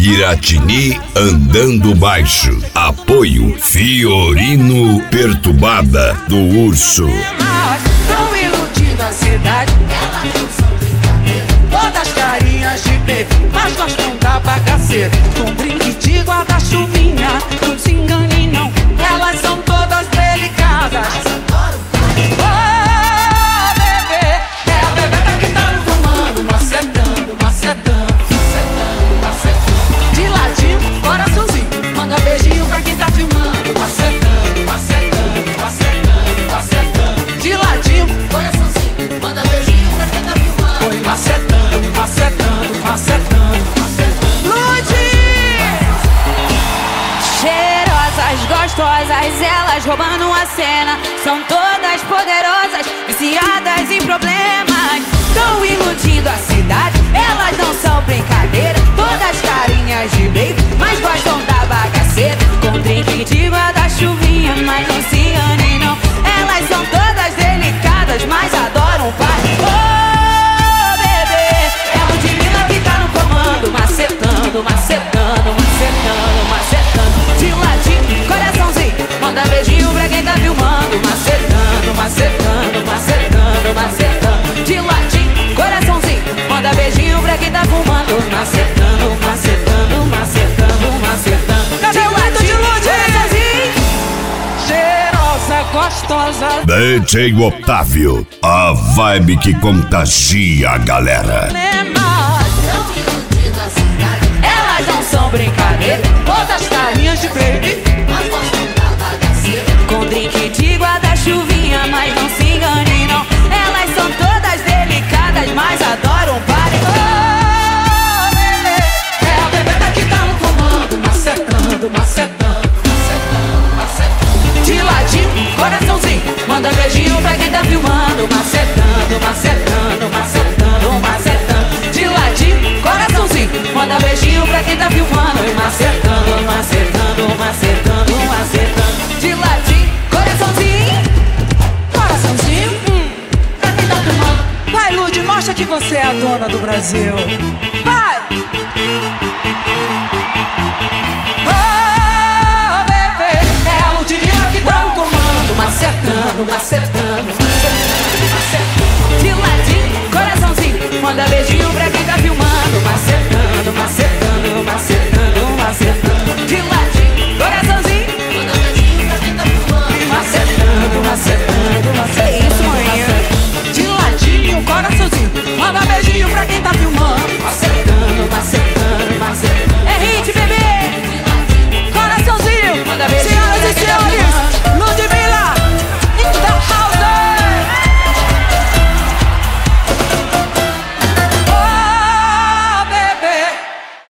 Piratini andando baixo. Apoio Fiorino Perturbada do Urso. Tão iludindo a cidade, todas carinhas de bebê, mas gostam da bagaceira. Com drink de guarda-chuvinha, não se engane não, elas são todas delicadas. Oh, bebê, é a bebê que tá fumando, macetando, macetando, macetando, macetando. De ladinho, coraçãozinho, manda beijinho pra quem tá filmando, macetando, macetando, macetando, macetando. De ladinho, coraçãozinho, manda beijinho pra quem tá filmando. Foi macetando, macetando, macetando, macetando. Lude! Cheirosas, gostosas, elas roubando a cena. São todas poderosas, viciadas em problemas. Tão iludindo a cidade, elas não são brincadeira. Todas carinhas de baby, mas gostam da bagaceira. Com drink de guarda-chuvinha, mas não se engane não, elas são todas delicadas, mas adoram o pai. Oh, bebê, é o divino que tá no comando, macetando, macetando, macetando, macetando. De ladinho, coraçãozinho, manda beijinho pra quem tá filmando, macetando, macetando, macetando, macetando. De ladinho, coraçãozinho, manda beijinho pra quem tá fumando, macetando, macetando, macetando, macetando. Cadê o lado de Lude? Cheirosa, gostosa. DJ Otávio, a vibe que contagia a galera. Elas não são brincadeira, todas carinhas de baby, mas gostam da bagaceira. Com drink de guarda-chuvinha, mas não se engane não, elas são todas delicadas, mas adoram party. Oh, bebê, é a bebê que tá no comando, macetando, macetando, macetando, macetando. De ladinho, coraçãozinho, manda beijinho pra quem tá filmando, macetando, macetando, macetando, macetando. De ladinho, coraçãozinho, manda beijinho pra quem tá filmando, macetando, macetando, macetando, macetando. De ladinho, coraçãozinho, coraçãozinho, pra quem tá filmando. Vai, Lude, mostra que você é a dona do Brasil. Vai! Oh, bebê, é o divino que tá no comando, macetando, macetando.